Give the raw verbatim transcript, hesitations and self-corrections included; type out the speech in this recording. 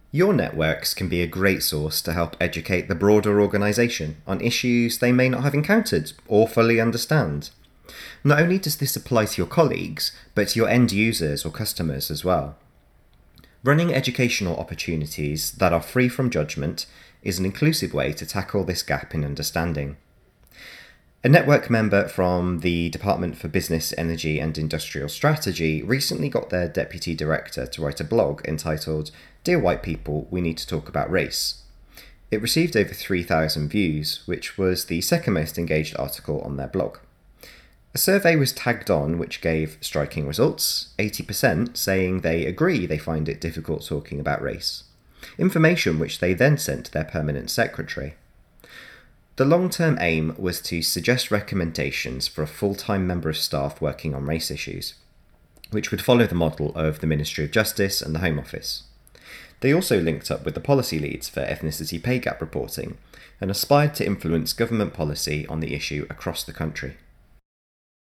Your networks can be a great source to help educate the broader organisation on issues they may not have encountered or fully understand. Not only does this apply to your colleagues, but to your end users or customers as well. Running educational opportunities that are free from judgment is an inclusive way to tackle this gap in understanding. A network member from the Department for Business, Energy and Industrial Strategy recently got their deputy director to write a blog entitled "Dear White People, We Need to Talk About Race." It received over three thousand views, which was the second most engaged article on their blog. A survey was tagged on which gave striking results, eighty percent saying they agree they find it difficult talking about race. Information which they then sent to their permanent secretary. The long-term aim was to suggest recommendations for a full-time member of staff working on race issues, which would follow the model of the Ministry of Justice and the Home Office. They also linked up with the policy leads for ethnicity pay gap reporting and aspired to influence government policy on the issue across the country.